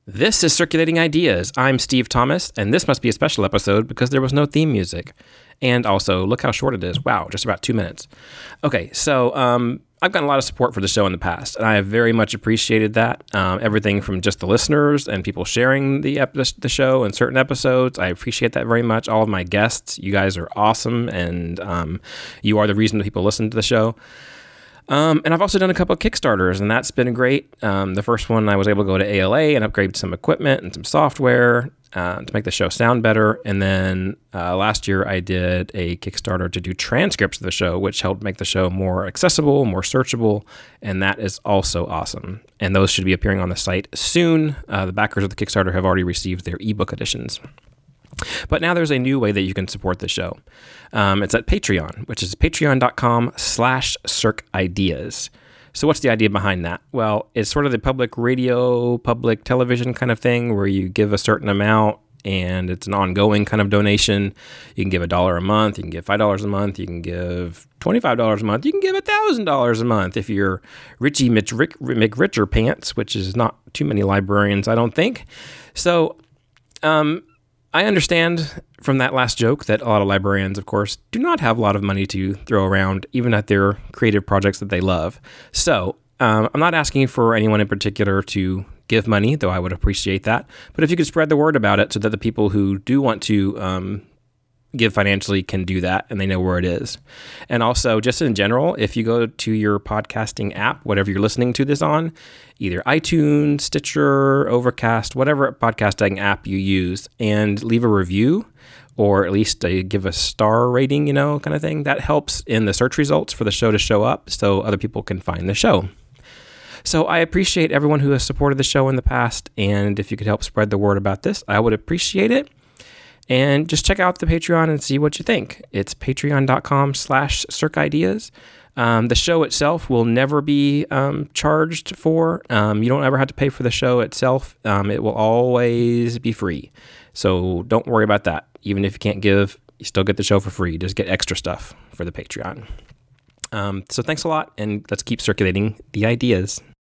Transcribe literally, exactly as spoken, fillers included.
This is Circulating Ideas. I'm Steve Thomas, and this must be a special episode because there was no theme music. And also, look how short it is. Wow, just about two minutes. Okay, so um, I've gotten a lot of support for the show in the past, and I have very much appreciated that. Um, everything from just the listeners and people sharing the, ep- the show and certain episodes. I appreciate that very much. All of my guests, you guys are awesome, and um, you are the reason that people listen to the show. Um, and I've also done a couple of Kickstarters, and that's been great. Um, the first one, I was able to go to A L A and upgrade some equipment and some software uh, to make the show sound better. And then uh, last year, I did a Kickstarter to do transcripts of the show, which helped make the show more accessible, more searchable, and that is also awesome. And those should be appearing on the site soon. Uh, the backers of the Kickstarter have already received their ebook editions. But now there's a new way that you can support the show. Um, it's at Patreon, which is patreon.com slash circideas. So what's the idea behind that? Well, it's sort of the public radio, public television kind of thing where you give a certain amount and it's an ongoing kind of donation. You can give a dollar a month. You can give five dollars a month. You can give twenty-five dollars a month. You can give one thousand dollars a month if you're Richie Mitch Rick, McRicher pants, which is not too many librarians, I don't think. So, um... I understand from that last joke that a lot of librarians, of course, do not have a lot of money to throw around, even at their creative projects that they love. So um, I'm not asking for anyone in particular to give money, though I would appreciate that. But if you could spread the word about it so that the people who do want to um, give financially can do that and they know where it is. And also, just in general, if you go to your podcasting app, whatever you're listening to this on, either iTunes, Stitcher, Overcast, whatever podcasting app you use, and leave a review or at least a, give a star rating, you know, kind of thing, that helps in the search results for the show to show up so other people can find the show. So I appreciate everyone who has supported the show in the past, and if you could help spread the word about this, I would appreciate it. And just check out the Patreon and see what you think. It's patreon.com slash circideas. Um, the show itself will never be um, charged for. Um, you don't ever have to pay for the show itself. Um, it will always be free. So don't worry about that. Even if you can't give, you still get the show for free. Just get extra stuff for the Patreon. Um, so thanks a lot, and let's keep circulating the ideas.